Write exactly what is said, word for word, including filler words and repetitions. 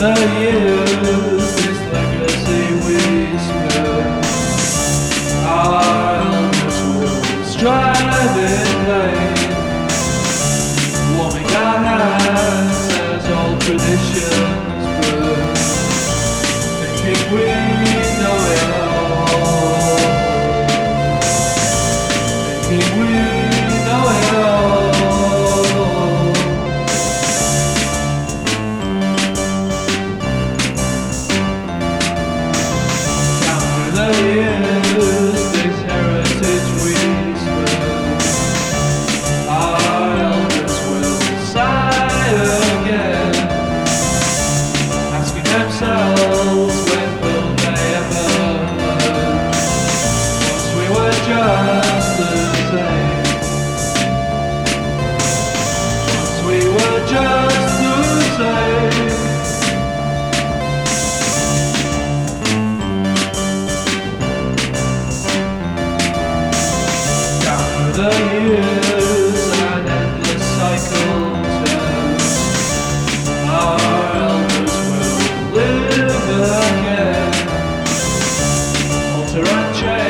the years, this legacy we spill, our elders will strive in vain, warming our hands as old traditions brew, thinking we know it all, thinking we know it all. The years, this heritage we spill, our elders will sigh again, asking themselves when will they ever learn, once we were just the same, once we were just the same. The years, an endless cycle turns, our elders will live again, alter and change.